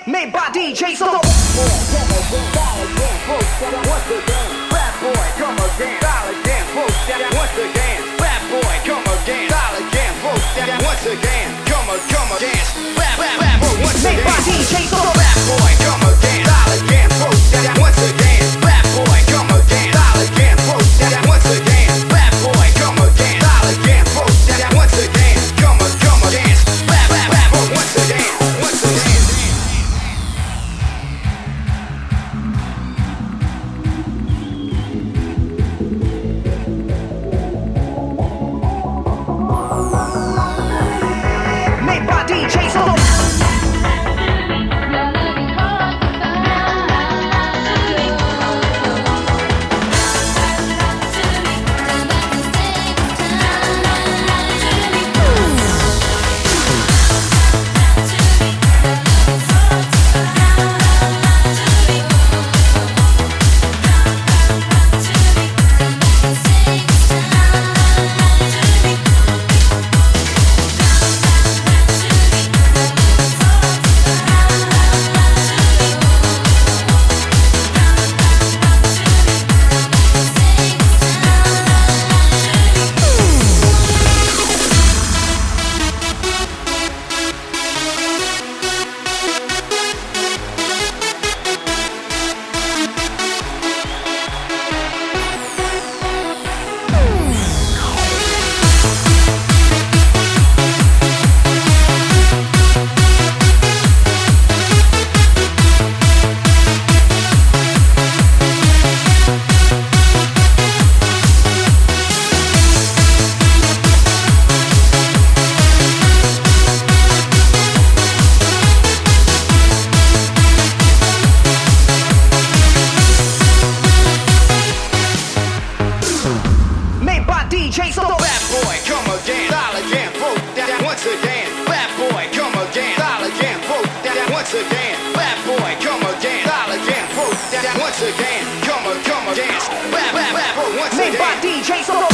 Made by DJ Solo. Once again, bad boy, come again. Dial again, folks. Once again, bad boy, come again. Dial again, folks. Once again, come again. Bad boy, once again. Made by DJ Solo. Bad boy, come again. Dial again, folks. Once again, bad boy, come again. Dial again, folks. Once again, bad boy, come again. Dial again, folks. Once again, come again. Bad boy, once again, once again. Made by DJ Solo. Made by DJ Solo. Bad boy, come again. Dial again, folks. Once again, bad boy, come again. Dial again, folks. Once again, bad boy, come again. Dial again, folks. Once again, come again. Bad boy, once Made by again. DJ Solo.